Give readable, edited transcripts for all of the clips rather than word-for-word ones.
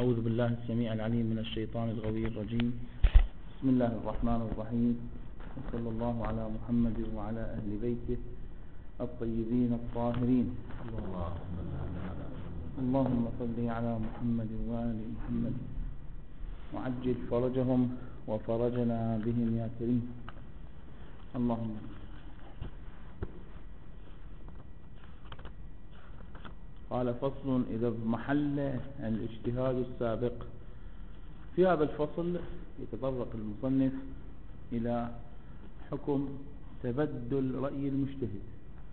أعوذ بالله السميع العليم من الشيطان الغوي الرجيم. بسم الله الرحمن الرحيم، وصلى الله على محمد وعلى أهل بيته الطيبين الطاهرين. اللهم صل على محمد وآل محمد وعجل فرجهم وفرجنا بهم يا كريم. اللهم قال فصل إذا بمحل الاجتهاد السابق. في هذا الفصل يتطرق المصنف إلى حكم تبدل رأي المجتهد.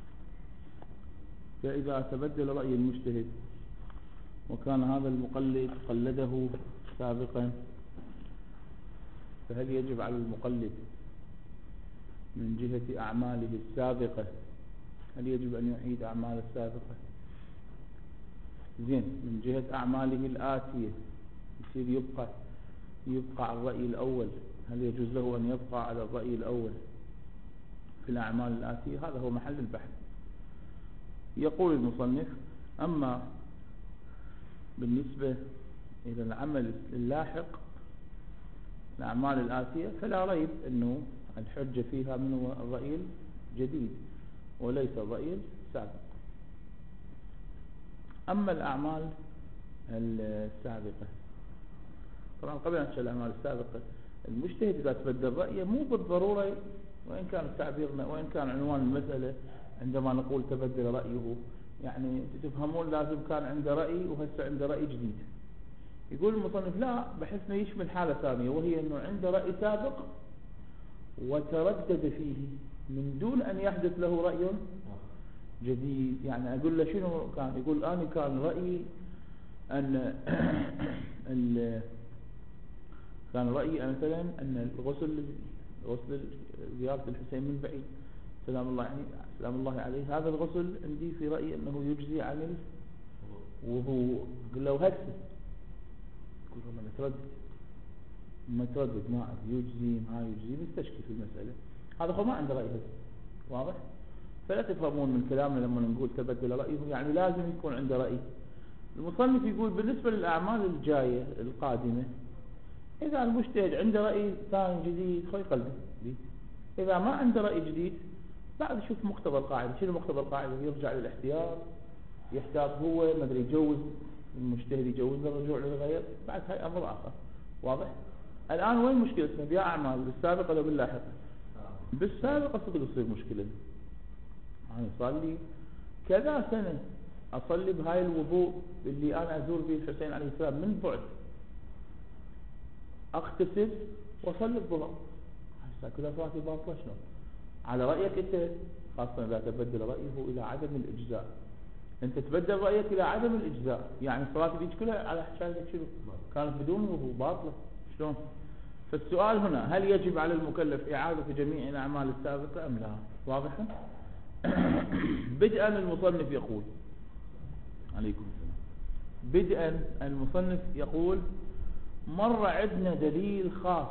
فإذا تبدل رأي المجتهد وكان هذا المقلد قلده سابقا، فهل يجب على المقلد من جهة أعماله السابقة، هل يجب أن يعيد أعمال السابقة؟ زين، من جهة أعماله الآتية يصير يبقى على الرأي الأول، هل يجوز له أن يبقى على الرأي الأول في الأعمال الآتية؟ هذا هو محل البحث. يقول المصنف: أما بالنسبة إلى العمل اللاحق الأعمال الآتية فلا ريب أنه الحجة فيها من الرأي الجديد وليس الرأي السابق. أما الأعمال السابقة، طبعا قبل أن نشرح الأعمال السابقة، المجتهد إذا تبدل رأيه مو بالضرورة، وإن كان تعبيرنا وإن كان عنوان المسألة عندما نقول تبدل رأيه، يعني تفهمون لازم كان عنده رأي وهسه عنده رأي جديد. يقول المصنف: لا، بحيث انه يشمل حالة ثانية، وهي أنه عنده رأي سابق وتردد فيه من دون أن يحدث له رأي جديد. يعني أقول له شنو كان؟ يقول: أنا كان رأيي أن كان رأيي مثلا أن الغسل زيارة الحسين من بعيد سلام الله عليه، هذا الغسل عندي في رأيي أنه يجزي عن الوضوء. قل له هسه، يقول والله متردد ما أعرف يجزي ما يجزي، مستشكي في المسألة. هذا هو ما عنده رأي هسه، واضح؟ فلا تفهمون من كلامنا لما نقول تبدل رأيه يعني لازم يكون عنده رأي. المصنف يقول: بالنسبة للأعمال الجاية القادمة، إذا المجتهد عنده رأي ثاني جديد خلي قلبه، إذا ما عنده رأي جديد بعد شوف مقتضى القاعدة. شنو مقتضى القاعدة؟ يرجع للاحتياط، يحتاط هو، ما ادري يجوز المجتهد يجوز الرجوع للغير، بعد هاي أمر آخر. واضح؟ الآن وين مشكلتنا؟ بأعمال بالسابقة ولا باللاحقة؟ بالسابقة صدق تصير مشكلة. أنا صار لي كذا سنة أصلي بهاي الوضوء اللي أنا أزور به الحسين عليه السلام من بعد، أغتسل وأصلي الظهر، هسه كلها صلاتي باطلة. شلون؟ على رأيك أنت، خاصة إذا تبدل رأيه إلى عدم الإجزاء. أنت تبدل رأيك إلى عدم الإجزاء، يعني الصلاة ديك كلها على حسابك شنو؟ كانت بدون وضوء باطلة. شلون؟ فالسؤال هنا: هل يجب على المكلف إعادة جميع الأعمال السابقة أم لا؟ واضحة؟ بدءا المصنف يقول عليكم السلام، بدءا المصنف يقول: مر عندنا دليل خاص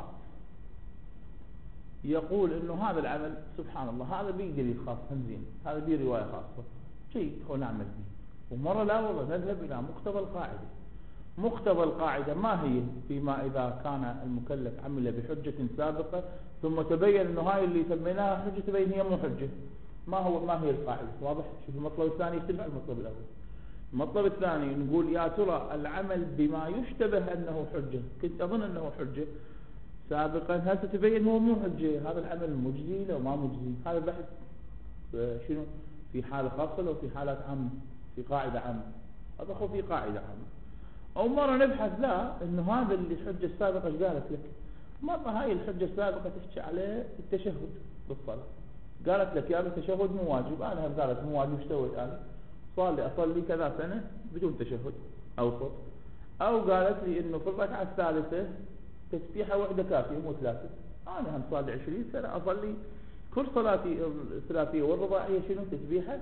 يقول انه هذا العمل سبحان الله هذا بيه دليل خاص همزين، هذا بيه رواية خاصة شيء هو نعمل به. ومرة لا والله نذهب الى مقتضى القاعدة. مقتضى القاعدة ما هي؟ فيما اذا كان المكلف عمل بحجة سابقة ثم تبين انه هاي اللي سميناها حجة تبين هي مو حجة، ما هي القاعدة؟ واضح؟ شوف المطلب الثاني يختلف عن المطلب الاول. المطلب الثاني نقول: يا ترى العمل بما يشتبه انه حجة، كنت اظن انه حجة سابقا، هسه تبين هو مو حجة، هذا العمل مجزي لو ما مجزي؟ هذا بحث شنو؟ في حالة خاصة لو في حالات عامة؟ في قاعدة عامة، هذا هو في قاعدة عامة. او مرة نبحث لا انه هذا اللي الحجة السابقة ايش قالت لك؟ مرة هاي الحجة السابقة تحكي عليه التشهد بالصلاة، قالت لك يا التشهد مو واجب، انا هم قالت مو واجب، ايش سويت انا؟ صار لي اصلي كذا سنة بدون تشهد اوسط، او قالت لي انه في الركعة الثالثة تسبيحة واحدة كافية مو ثلاثة، انا هم صار لي 20 سنة اصلي كل صلاتي الثلاثية والرباعية شنو؟ تسبيحة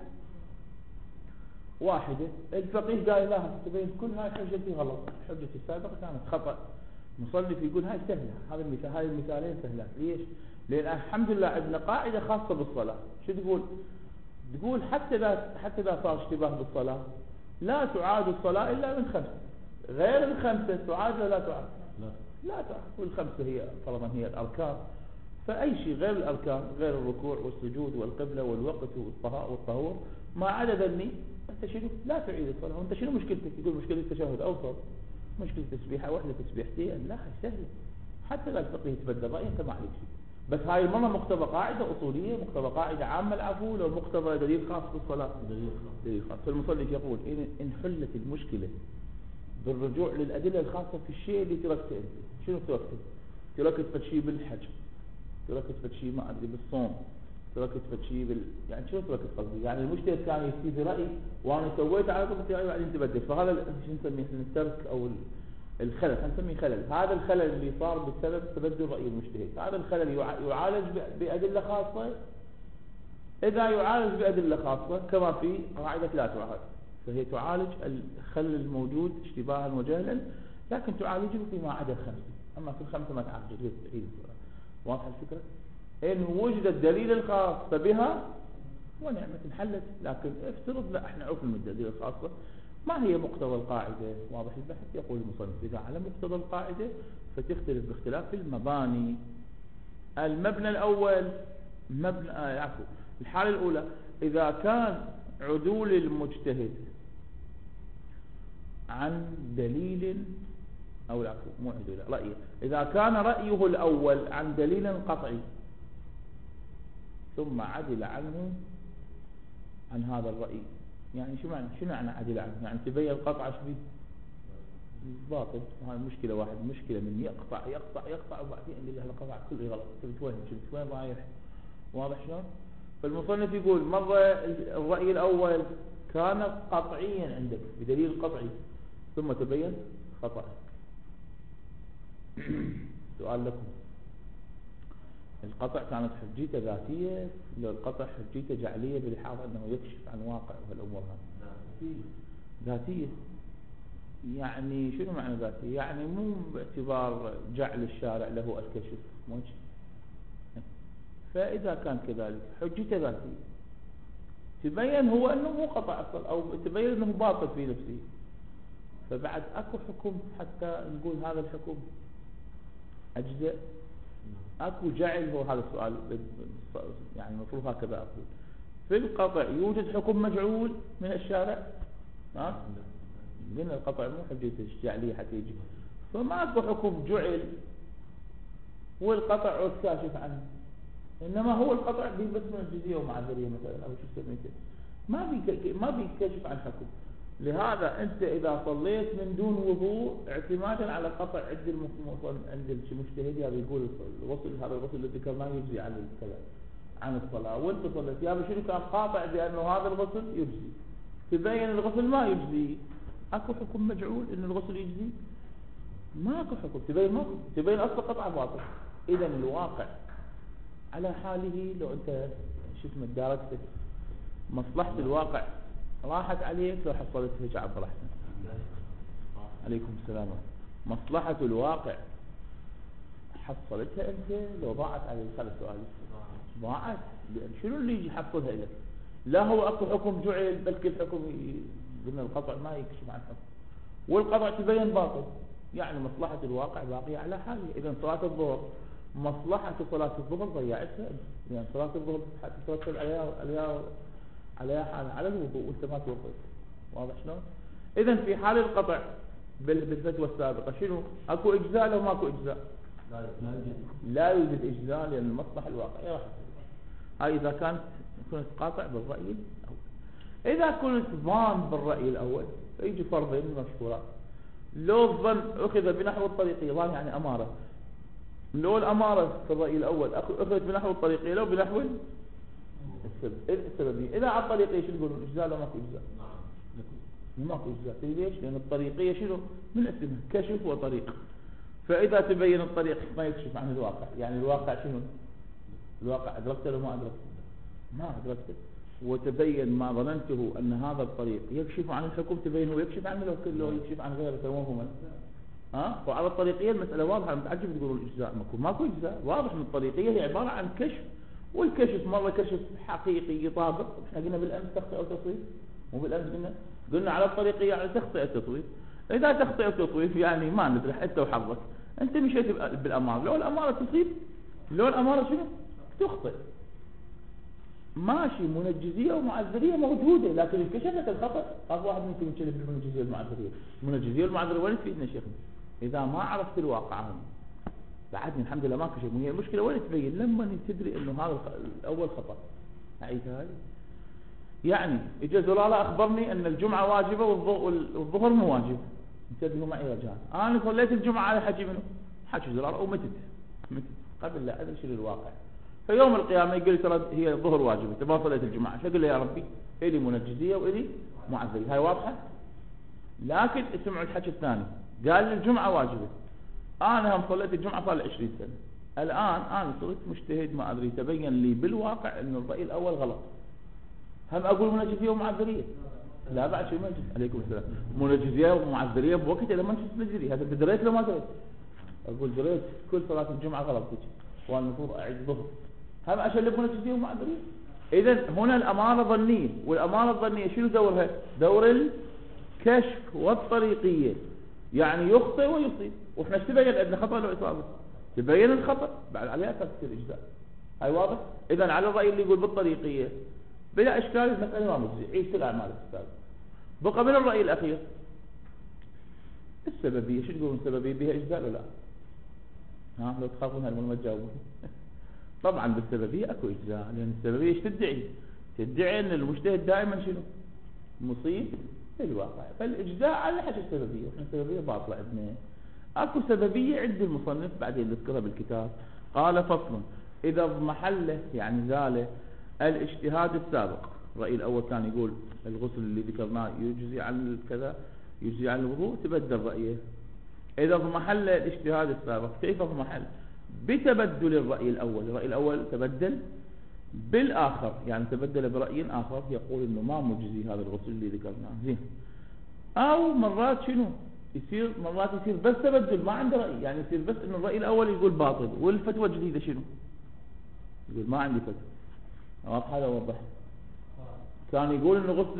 واحدة. الفقيه قال لا، تبين كل هاي حجتي غلط، حجتي السابقة كانت خطأ. مصنف يقول هاي سهلة، هاي المثالين سهلات. ليش؟ لأن الحمد لله عندنا قاعدة خاصة بالصلاة. شو تقول؟ تقول حتى إذا صار اشتباه بالصلاة لا تعاد الصلاة إلا من 5 غير الخمسة تعاد ولا لا تعاد؟ لا. لا تعاد. والخمسة هي فرضا هي الأركان، فأي شيء غير الأركان، غير الركوع والسجود والقبلة والوقت والطهور ما عدا ذني، أنت شنو لا تعيد الصلاة. وأنت شنو مشكلتك؟ يقول مشكلة التشهد أوسط، مشكلة تسبيحة واحدة تسبيحتين، لا سهلة. حتى لا الفقيه يتبدل رأي أنت ما عليك شيء. بس هاي المرة مقتضى قاعدة أصولية، مقتضى قاعدة عامة العفو، لو مقتضى دليل خاص بالصلاة. دليل خاص. فالمصلي يقول إن حلت المشكلة بالرجوع للأدلة الخاصة في الشيء اللي تركته أنت. شنو تركته؟ تركت فتشي بالحج، تركت فتشي ما أدري بالصوم، تركت فتشي يعني شنو تركت قصدي؟ يعني المجتهد كان يفتي برأي وأنا سويت على طول رأي بعدين تبدل. فهذا شو نسميه الترك أو الخلل، نسميه خلل. هذا الخلل اللي صار بسبب تبدل رأي المجتهد. هذا الخلل يعالج بأدلة خاصة. إذا يعالج بأدلة خاصة كما في قاعدة لا تعالج، فهي تعالج الخلل الموجود اشتباها وجهلا، لكن تعالجه فيما عدا الخمسة. أما في الخمسة ما تعالج غير تعيد. واضح الفكرة؟ إن وجد الدليل الخاص فبها ونعمة انحلت. لكن افترض لا احنا عرفنا من الدليل الخاصة ما هي مقتضى القاعدة. واضح البحث. يقول المصنف إذا على مقتضى القاعدة فتختلف باختلاف المباني. المبنى الأول عفوا الحالة الأولى إذا كان عدول المجتهد عن دليل أو العفو مو عدول رأيه، إذا كان رأيه الأول عن دليل قطعي ثم عدل عنه عن هذا الرأي. يعني شو معنى عدل عنه؟ يعني تبين قطع شبيه باطل. وهي مشكلة واحد، مشكلة من يقطع وبعدين اللي له قطع كله غلط. شفت وين رايح؟ واضح شلون؟ فالمصنف يقول مرة الرأي الأول كان قطعيا عندك بدليل قطعي ثم تبين خطأ. سؤال لكم، القطع كانت حجيته ذاتية لو القطع حجيته جعلية بلحاظ أنه يكشف عن واقع وهالأمور هذه؟ ذاتية. يعني شنو معنى ذاتية؟ يعني مو باعتبار جعل الشارع له الكشف موجه. فإذا كان كذلك حجيته ذاتية تبين هو أنه مو قطع أصل أو تبين أنه باطل في نفسه، فبعد أكو حكم حتى نقول هذا الحكم أجزاء. أكو جعل. هو هذا السؤال يعني المفروض هكذا أقول. في القطع يوجد حكم مجعول من الشارع. من القطع مو حجيته جعلية حتى يجي. فما أكو حكم جعل والقطع عود كاشف عنه، إنما هو القطع بس من الجزية ومعذرية مثلا أو شو سميته، ما بيكشف عن حكم. لهذا أنت إذا صليت من دون وضوء اعتمادا على قطع عند المجتهد هذا يقول هذا الغسل اللي ذكرناه يجزي عن الكلام عن الصلاة، وانت صليت يا شنو كان قاطع بأنه هذا الغسل يجزي، تبين الغسل ما يجزي. اكو حكم مجعول ان الغسل يجزي؟ ما اكو حكم. تبين اصل قطع باطل. اذا الواقع على حاله لو انت شو اسمه داركت مصلحة الواقع راحت عليك لو حصلت هيك عبد الرحمن. عليكم السلام. مصلحة الواقع حصلتها انت لو ضاعت عليك. هذا سؤالي. ضاعت لأن شنو اللي يجي يحصلها لك؟ لا هو اكو حكم جعل بلكي الحكم قلنا القطع ما يكشف عن حكم والقطع تبين باطل. يعني مصلحة الواقع باقية على حاله. اذا صلاة الظهر مصلحة صلاة الظهر ضيعتها، يعني صلاة الظهر تترتب عليها حال على الوضوء وانت ما توضيت. واضح شلون؟ اذا في حال القطع بالفتوى السابقة شنو؟ اكو اجزاء لو ماكو اجزاء؟ لا يوجد اجزاء لان المصلحة الواقعية راح. هاي اذا كنت قاطع بالرأي الاول. اذا كنت ظان بالرأي الاول فيجي فرضين مشهورات. لو الظن اخذ بنحو الطريقية، ظن يعني امارة، لو الامارة في الرأي الاول اخذت بنحو الطريقية لو بنحو السببية. اذا على الطريقية شو يقولون؟ اجزاء لو ماكو اجزاء؟ ماكو اجزاء. ليش؟ لان الطريقية شنو من اسمها كشف وطريق. فاذا تبين الطريق ما يكشف عن الواقع. يعني الواقع شنو؟ الواقع ادركته لو ما ادركته؟ ما ادركته. وتبين ما ظننته ان هذا الطريق يكشف عن الحكم تبين هو يكشف عنه لو كله يكشف عن غيره توهما. وعلى الطريقية المسألة واضحة. متعجب تقولوا الإجزاء ماكو إجزاء. واضح ان الطريقية هي عبارة عن كشف، والكشف مرة كشف حقيقي يطابق. احنا قلنا بالأمس تخطئ أو تصويب، مو بالأمس قلنا على الطريقية على تخطئ التصويب. إذا تخطئ وتصويف يعني ما ندري أنت وحظك، أنت مشيت بالأمارة، لو الأمارة تصيب لو الأمارة شنو تخطئ. ماشي منجزية ومعذرية موجودة، لكن انكشفت الخطأ. أكو واحد منكم يشتغل بالمنجزية والمعذرية. المنجزية والمعذرية وين تفيدنا شيخنا إذا ما عرفت الواقع هم؟ بعدني الحمد لله ما كشف. هي المشكلة وين تبين؟ لما تدري إنه هذا الأول خطأ. أعيد هاي يعني إجا زلالة أخبرني أن الجمعة واجبة والظهر مو واجب. انتبهوا معي يا رجال، أنا صليت الجمعة على حكي منه حكي زلالة ومتت قبل لا أدري شو الواقع. فيوم القيامة يقول لي ترى هي الظهر واجبة، تبغى صليت الجمعة، شو أقول له يا ربي؟ إلي منجزية وإلي معذرية. هاي واضحة. لكن اسمعوا الحكي الثاني، قال لي الجمعة واجبة، أنا هم صليت الجمعة صار لي 20 سنة، الآن أنا صرت مجتهد ما أدري، تبين لي بالواقع إنه الرأي الأول غلط، هم أقول منجزية ومعذرية؟ لا بعد شيء منجز. عليكم السلام. منجزية ومعذرية بوقت إذا منجز مجري. هذا دريت لو ما دريت؟ أقول دريت كل صلاة الجمعة غلط تجي، وأنا المفروض أعيد الظهر، هم أشلب منجزية ومعذرية. إذا هنا الأمارة ظنية، والأمارة الظنية شنو دورها؟ دور الكشف والطريقية، يعني يخطئ ويصيب، وإحنا ايش تبين عندنا خطأ لو إصابة؟ تبين الخطأ بعد عليها تفسير الإجزاء. هاي واضح؟ إذا على الرأي اللي يقول بالطريقية بلا إشكال المسألة ما مجزي، عيش الأعمال السابقة. بقى من الرأي الأخير السببية. شو تقولون السببية بها إجزاء ولا لا؟ ها لو تخافون هالمرة ما تجاوبون. طبعا بالسببية أكو إجزاء، لأن السببية إيش تدعي؟ تدعي أن المجتهد دائما شنو؟ مصيب في الواقع. فالإجزاء على حسب السببية، إحنا السببية باطلة عندنا. أكو سببية عند المصنف بعدين نذكرها بالكتاب. قال فصل إذا اضمحل يعني زال الاجتهاد السابق. الرأي الأول كان يقول الغسل اللي ذكرناه يجزي عن كذا، يجزي عن الوضوء، تبدل رأيه. إذا اضمحل الاجتهاد السابق، كيف اضمحل؟ بتبدل الرأي الأول. الرأي الأول تبدل بالآخر، يعني تبدل برأي آخر يقول إنه ما مجزي هذا الغسل اللي ذكرناه زين. أو مرات شنو يصير؟ مرات يصير بس تبدل ما عنده رأي، يعني يصير بس إنه الرأي الأول يقول باطل، والفتوى الجديدة شنو؟ يقول ما عندي فتوى. واضح هذا؟ وضح. كان يقول إنه غسل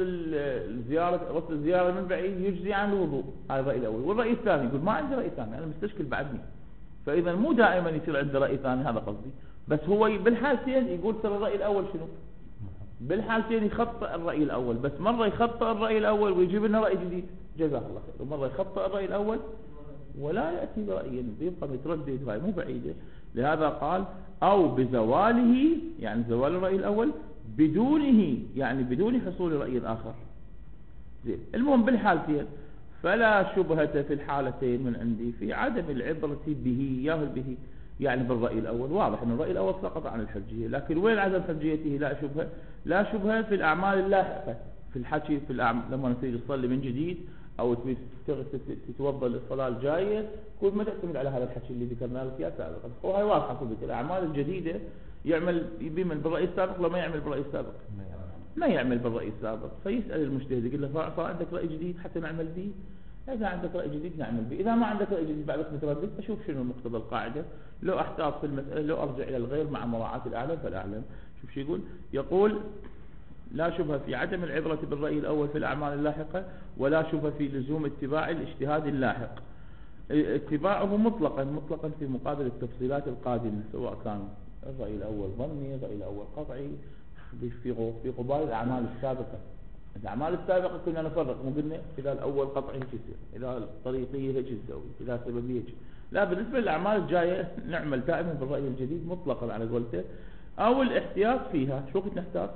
الزيارة من بعيد يجزي عن الوضوء، هذا الرأي الأول. والرأي الثاني يقول ما عندي رأي ثاني، أنا مستشكل بعدني. فإذا مو دائما يصير عنده رأي ثاني، هذا قصدي. بس هو بالحالتين يقول ترى الرأي الأول شنو؟ بالحالتين يخطئ الرأي الأول، بس مرة يخطئ الرأي الأول ويجيب لنا رأي جديد جزاه الله خير، ومرة يخطئ الرأي الأول ولا يأتي برأي، يبقى متردد، هاي مو بعيدة. لهذا قال أو بزواله، يعني زوال الرأي الأول، بدونه يعني بدون حصول رأي آخر. زين. المهم بالحالتين فلا شبهة في الحالتين من عندي في عدم العبرة به، ياهل به يعني بالرأي الأول. واضح أن الرأي الأول سقط عن الحجية، لكن وين عدم حجيته؟ لا شبهة. لا شبهة في الأعمال اللاحقة، في الحكي في الأعمال لما نسيج تصلي من جديد أو تتوضأ للصلاة الجاية، كل ما تعتمد على هذا الحكي اللي ذكرناه لك يا سابقا. وهي واضحة في الأعمال الجديدة يعمل بمن بالرأي السابق، لما يعمل بالرأي السابق ما يعمل بالرأي السابق. فيسأل المجتهد يقول له صار عندك رأي جديد حتى نعمل به؟ إذا عندك رأي جديد نعمل به، إذا ما عندك رأي جديد بعدك متردد أشوف شنو مقتضى القاعدة، لو أحتاط في المسألة لو أرجع إلى الغير مع مراعاة الأعلم فالأعلم. شوف شو يقول. يقول لا شبهة في عدم العبرة بالرأي الأول في الأعمال اللاحقة، ولا شبهة في لزوم اتباع الاجتهاد اللاحق. اتباعه مطلقا في مقابل التفصيلات القادمة، سواء كان الرأي الأول ظني، الرأي الأول قطعي، في قبال الأعمال السابقة. الأعمال السابقة كنا نفرق، مو قلنا إذا الأول قطعي هيك يصير، إذا الطريقية هيك تسوي، إذا سببية هيك. لا، بالنسبة للأعمال الجاية نعمل دائما بالرأي الجديد مطلقا على قولته، أو الاحتياط فيها. شو كنت نحتاط؟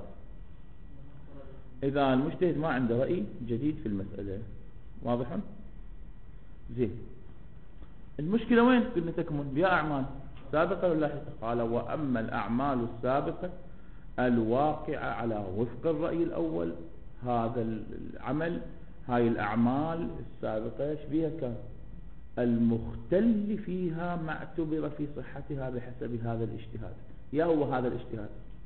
إذا المجتهد ما عنده رأي جديد في المسألة. واضح؟ زين. المشكلة وين كنا تكمن؟ بها أعمال سابقة ولا لاحقة؟ قال وأما الأعمال السابقة الواقعة على وفق الرأي الأول، هذا العمل، هاي الأعمال السابقة شبيها كان المختل فيها ما اعتبر في صحتها بحسب هذا الاجتهاد. يا هو هذا الاجتهاد؟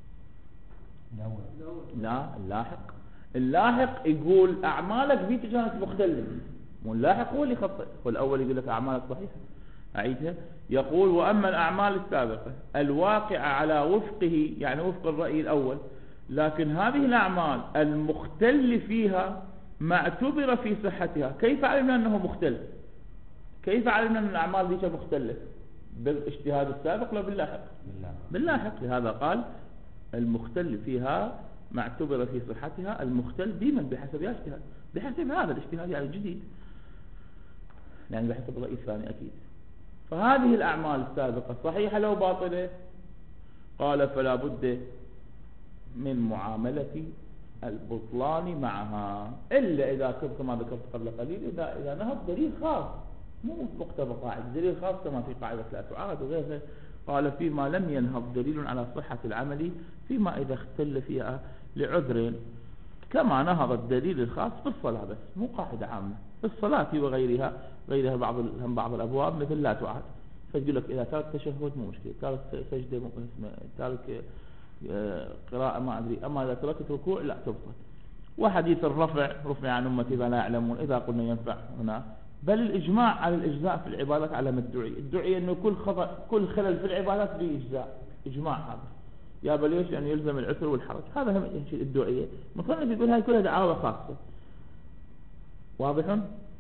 لا، اللاحق يقول أعمالك بيك كانت مختلة، واللاحق هو اللي يخطئ. والأول يقول لك أعمالك صحيحة. أعيدها. يقول وأما الأعمال السابقة الواقعة على وفقه، يعني وفق الرأي الأول، لكن هذه الأعمال المختل فيها ما اعتبر في صحتها. كيف علمنا أنه مختل؟ كيف علمنا أن الأعمال دي مختلة؟ بالاجتهاد السابق لا باللاحق؟ باللاحق. لهذا قال المختل فيها ما اعتبر في صحتها، المختل ديما بحسب اجتهاد، بحسب هذا الاجتهاد يعني الجديد، يعني بحسب الرأي الثاني أكيد. فهذه الأعمال السابقة صحيحة لو باطلة؟ قال فلا بد من معاملة البطلان معها، إلا إذا كنت كما ذكرت قبل قليل إذا نهض دليل خاص، مو مقتضى قاعدة، دليل خاص كما في قاعدة لا تعارض وغيرها. قال فيما لم ينهض دليل على صحة العمل، فيما إذا اختل فيها لعذر، كما نهض الدليل الخاص في الصلاة بس، مو قاعدة عامة في الصلاة وغيرها، بعض الأبواب مثل لا تعاد، فتقول لك إذا تارك تشهد مو مشكلة، تارك سجدة تارك قراءة ما أدري، أما إذا تركت ركوع لا تبطل. وحديث الرفع رفع عن أمتي ما لا يعلمون، إذا قلنا ينفع هنا. بل الإجماع على الإجزاء في العبادات على ما الدعي أنه كل خلل في العبادات فيه إجزاء، إجماع هذا. يا بل ليش أن يلزم العسر والحرج، هذا هم الدعية. مصنف يقول هاي كلها دعاوى خاصة. واضح؟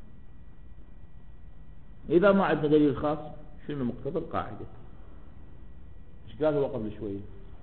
إذا ما عندنا دليل خاص شنو مقتضى القاعدة؟ ايش قال هو قبل شوي؟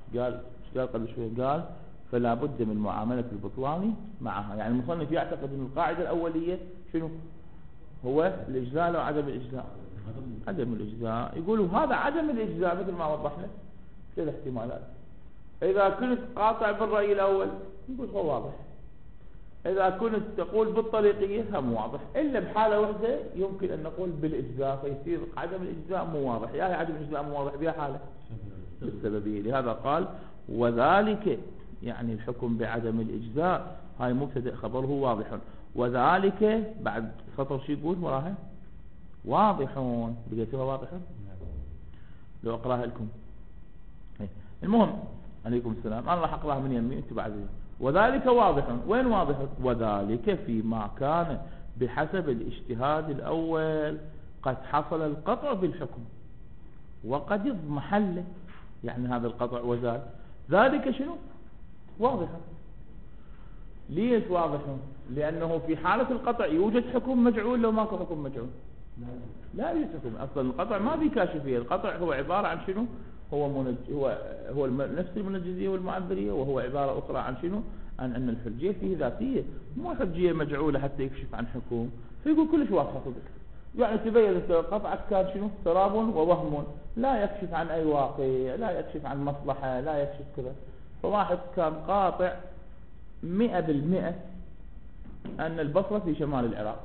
قال فلا بد من معاملة البطلان معها. يعني المصنف يعتقد أن القاعدة الأولية شنو هو؟ الإجزاء أو عدم الإجزاء؟ عدم الإجزاء. يقولوا هذا عدم الإجزاء مثل ما وضحنا كل الاحتمالات. إذا كنت قاطع بالرأي الأول نقول هو واضح، إذا كنت تقول بالطريقية هم واضح، إلا بحالة واحدة يمكن أن نقول بالإجزاء، فيصير عدم الإجزاء مو واضح. يا عدم الإجزاء مو واضح بها حالة بالسببية. لهذا قال وذلك، يعني الحكم بعدم الإجزاء هاي مبتدأ خبره واضح، وذلك بعد سطر شو يقول وراها؟ واضحون. بقيتوها واضحون؟ لو أقراها لكم. المهم عليكم السلام، أنا راح أقراها من يمين أنت بعد. وذلك واضح. وين واضح؟ وذلك فيما كان بحسب الاجتهاد الأول قد حصل القطع بالحكم وقد اضمحل، يعني هذا القطع وزال. ذلك شنو؟ واضح. ليش واضح؟ لأنه في حالة القطع يوجد حكم مجعول، لو ماكو حكم مجعول لا يوجد حكم. أصلا القطع ما في كاشفية، القطع هو عبارة عن شنو؟ هو نفس المنجزية والمعذرية، وهو عبارة أخرى عن شنو؟ عن أن الحجية فيه ذاتية، مو حجية مجعولة حتى يكشف عن حكم. فيقول كلش واضحة صدق، يعني تبين قطعك كان شنو؟ سراب ووهم، لا يكشف عن أي واقع، لا يكشف عن مصلحة، لا يكشف كذا. فواحد كان قاطع 100% أن البصرة في شمال العراق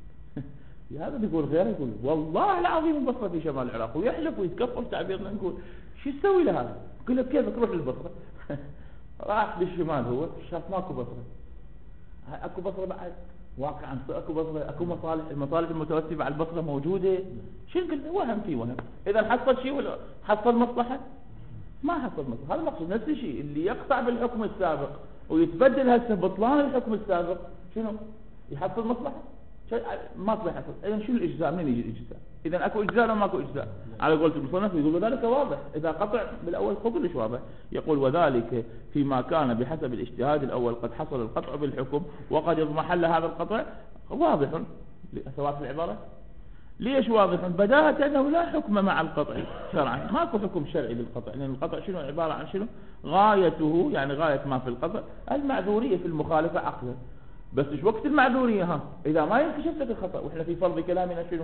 هذا بيقول غيره، يقول والله العظيم البصرة في شمال العراق، ويحلف ويتكفر تعبيرنا. نقول شو يسوي لهذا؟ يقول له كيف تروح للبصرة؟ راح للشمال، هو شاف ماكو بصرة. اكو بصرة بعد واقعا، اكو بصرة، اكو مصالح، المصالح المترتبة على البصرة موجودة. شو نقول؟ وهم في وهم. اذا حصل شيء ولا حصل مصلحة؟ ما حصل مصلحة. هذا مقصود. نفس الشيء اللي يقطع بالحكم السابق ويتبدل هسه بطلان الحكم السابق، شنو يحصل مصلحة؟ ما صلح يحصل. اذا شو الاجزاء؟ منين يجي الاجزاء؟ اذا اكو اجزاء ولا ماكو اجزاء؟ على قولة المصنف يقول وذلك واضح. اذا قطع بالاول خذ ليش واضح. يقول وذلك فيما كان بحسب الاجتهاد الاول قد حصل القطع بالحكم وقد اضمحل هذا القطع. واضح سواء في العبارة. ليش واضح؟ بداهة انه لا حكم مع القطع شرعا، ماكو حكم شرعي بالقطع، لان القطع شنو؟ عبارة عن شنو؟ غايته، يعني غاية ما في القطع المعذورية في المخالفة عقلا. بس ايش وقت المعذورية؟ ها اذا ما ينكشف لك الخطأ، واحنا في فرض كلامنا شنو؟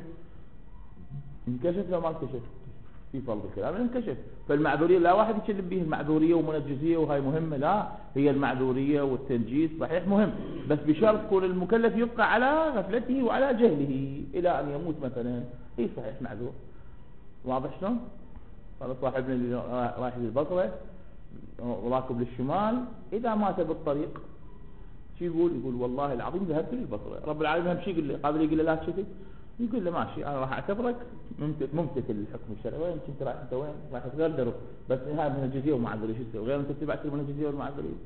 انكشف لو ما انكشف؟ في فرض كلامنا انكشف. فالمعذورية لا واحد يكذب به، المعذورية ومنجزية وهاي مهمة، لا هي المعذورية والتنجيز صحيح مهم، بس بشرط كون المكلف يبقى على غفلته وعلى جهله الى ان يموت مثلا، هي صحيح معذور. واضح شلون؟ قال صاحبنا اللي رايح للبصرة وراكب للشمال، اذا مات بالطريق شو يقول؟ يقول والله العظيم ذهبت للبصرة. رب العالمين هم شي يقول له؟ قابل يقول له لا تشتي؟ يقول له ماشي، انا راح اعتبرك ممتثل للحكم الشرعي. وين كنت رايح انت؟ وين رايح تغدر؟ بس هاي منجزيه ومعذوريه، شو تسوي غير انت اتبعت المنجزيه والمعذوريه؟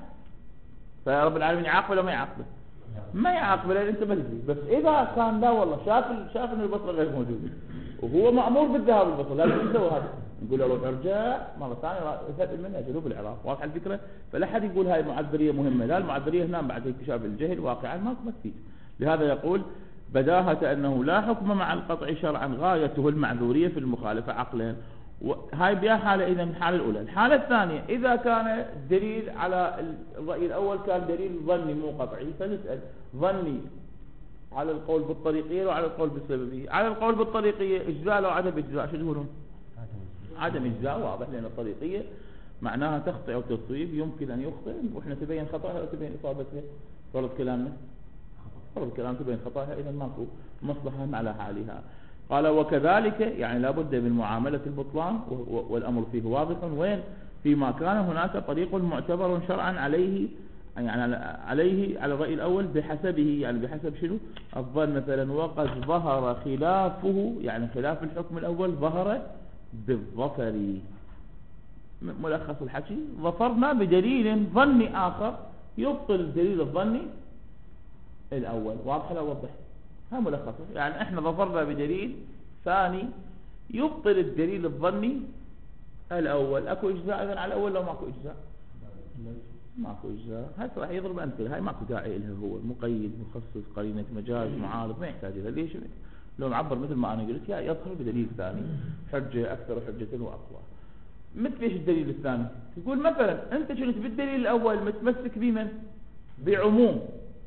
فرب العالمين يعاقبه ولا ما يعاقبه؟ ما يعاقبه، لان انت ما تدري. بس اذا كان لا والله شاف ان البصره غير موجوده وهو مأمور بالذهاب البصرة، لازم يسوي هذا، نقول له روح ارجع مرة ثانية اذهب المنى جنوب العراق. واضح الفكرة؟ فلا حد يقول هاي معذرية مهمة، لا، المعذرية هنا بعد اكتشاف الجهل واقعا ما تفيد. لهذا يقول بداهة أنه لا حكم مع القطع شرعا غايته المعذورية في المخالفة عقلا. هاي بها حالة. إذا الحالة الأولى. الحالة الثانية إذا كان دليل على الرأي الأول كان دليل ظني مو قطعي، فنسأل ظني على القول بالطريقية وعلى القول بالسببية. على القول بالطريقية إجزاء لو عدم إجزاء شو تقولون؟ عدم إجزاء واضح، لأن الطريقية معناها تخطئ أو تصويب، يمكن أن يخطئ وإحنا تبين خطأها أو تبين إصابتها. فرض كلامنا فرض الكلام تبين خطأها، إذا ماكو مصلحة على حالها. قال وكذلك يعني لابد من معاملة البطلان والأمر فيه واضح. وين؟ فيما كان هناك طريق معتبر شرعا عليه، يعني عليه على الرأي الأول بحسبه، يعني بحسب شنو؟ الظن مثلا. وقد ظهر خلافه، يعني خلاف الحكم الأول ظهر بالظفر. ملخص الحكي ظفرنا بدليل ظني آخر يبطل الدليل الظني الأول. واضح لا أوضح؟ ها ملخصه، يعني احنا ظفرنا بدليل ثاني يبطل الدليل الظني الأول. اكو إجزاء إذن على الأول لو ماكو إجزاء؟ ماكو إجزاء. هاي راح يضرب أمثلة، هاي ماكو داعي لها. هو مقيد مخصص قرينة مجاز معارض ما يحتاج لها. ليش؟ لو معبر مثل ما أنا قلت يا يظهر بدليل ثاني حجة أكثر حجة وأقوى. مثل ايش الدليل الثاني؟ تقول مثلا أنت كنت بالدليل الأول متمسك بمن؟ بعموم،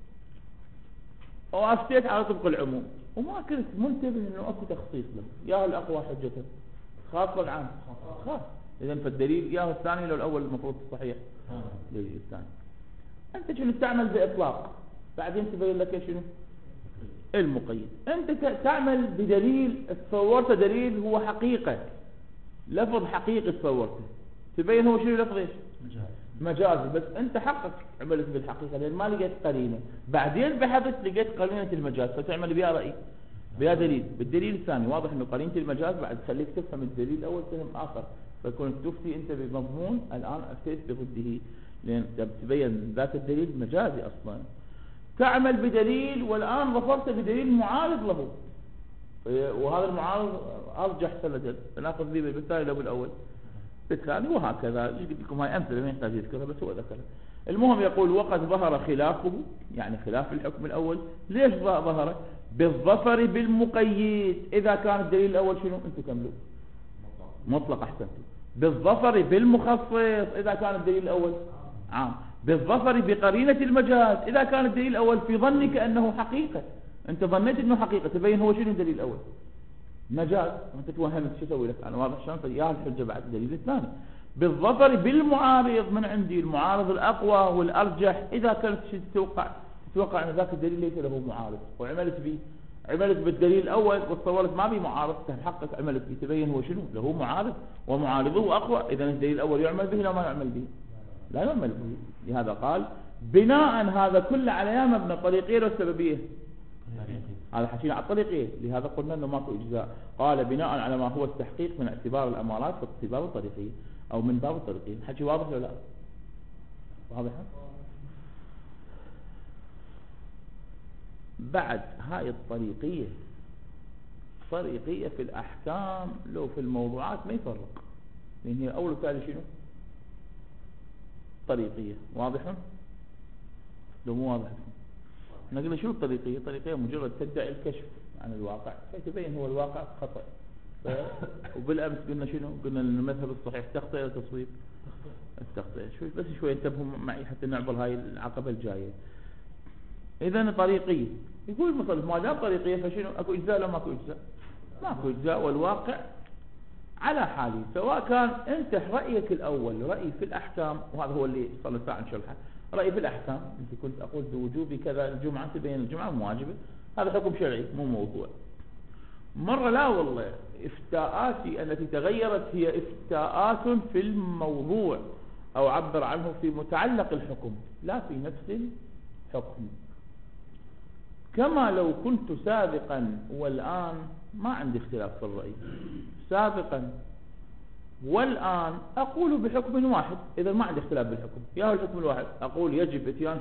وأفتيت على طبق العموم وما كنت منتبه أنه أكو تخصيص له، يا الأقوى حجة خاصة العام خاص. إذن فالدليل يا الثاني لو الأول المفروض صحيح. الدليل الثاني أنت كنت تعمل بإطلاق، بعدين تبين لك شنو المقيد. أنت تعمل بدليل تصورت دليل هو حقيقة، لفظ حقيقي تصورته، تبين هو شنو لفظ ايش؟ مجازي. بس انت حقك عملت بالحقيقة لان ما لقيت قرينة، بعدين بحثت لقيت قرينة المجاز فتعمل بها رأي بها دليل بالدليل الثاني. واضح انه قرينة المجاز بعد تخليك تفهم الدليل الاول فهم اخر، فكنت تفتي انت بمضمون الان افتيت بضده، لان تبين ذات الدليل مجازي اصلا. تعمل بدليل والان ظفرت بدليل معارض له، وهذا المعارض ارجح سندا فناخذ به بالثاني لو بالاول بالثاني، وهكذا. جبت لكم هاي امثله ما يحتاج يذكرها بس هو ذكرها. المهم يقول وقد ظهر خلافه، يعني خلاف الحكم الاول. ليش ظهر؟ بالظفر بالمقيد. اذا كان الدليل الاول شنو؟ انتم كملوا مطلق احسنتم. بالظفر بالمخصص اذا كان الدليل الاول عام. بالظفر بقرينة المجاز اذا كان الدليل الاول في ظنك انه حقيقة، انت ظنيت انه حقيقة، تبين هو شنو الدليل الاول؟ مجاز. وانت توهمت شو اسوي لك انا؟ واضح شلون؟ فيا الحجه بعد الدليل الثاني. بالظفر بالمعارض من عندي، المعارض الاقوى والارجح. اذا كانت تتوقع ان ذاك الدليل ليس له معارض وعملت به، عملت بالدليل الاول وتصورت ما به معارض، تحقق عملت به، تبين هو شنو له معارض ومعارضه اقوى. اذا الدليل الاول يعمل به لا ما يعمل به؟ لا يعمل به. لهذا قال بناء هذا كله على يا مبنى الطريقيه والسببيه. هذا حكينا على الطريقية، لهذا قلنا انه ماكو اجزاء. قال بناء على ما هو التحقيق من اعتبار الامارات في اعتبار الطريقية او من باب الطريقية. الحكي واضح ولا لا؟ واضح. بعد هاي الطريقية طريقية في الاحكام لو في الموضوعات ما يفرق، لان هي اول وثالث شنو؟ طريقية. واضح لو مو واضح؟ نقول شو الطريقية؟ الطريقية مجرد تدعي الكشف عن الواقع فتبين هو الواقع خطأ. وبالأمس قلنا شنو؟ قلنا ان المذهب الصحيح تخطئ ولا تصويب؟ التخطئ. بس شوي انتبهوا معي حتى نعبر هاي العقبة الجاية. اذا طريقية يقول المصنف ما دام طريقية فشنو؟ اكو اجزاء ولا ماكو اجزاء؟ ماكو اجزاء، والواقع على حالي. سواء كان انت رأيك الاول رأي في الاحكام، وهذا هو اللي صار لنا ساعة نشرحه، رأي في الأحكام. أنت كنت أقول بوجوب كذا الجمعة، تبين الجمعة مواجبة، هذا حكم شرعي مو موضوع. مرة لا والله إفتاءاتي التي تغيرت هي إفتاءات في الموضوع، أو عبر عنه في متعلق الحكم لا في نفس الحكم. كما لو كنت سابقا والآن ما عندي اختلاف في الرأي، سابقا والآن أقول بحكم واحد، إذا ما عندي اختلاف بالحكم. يا هو الحكم الواحد، أقول يجب اتيان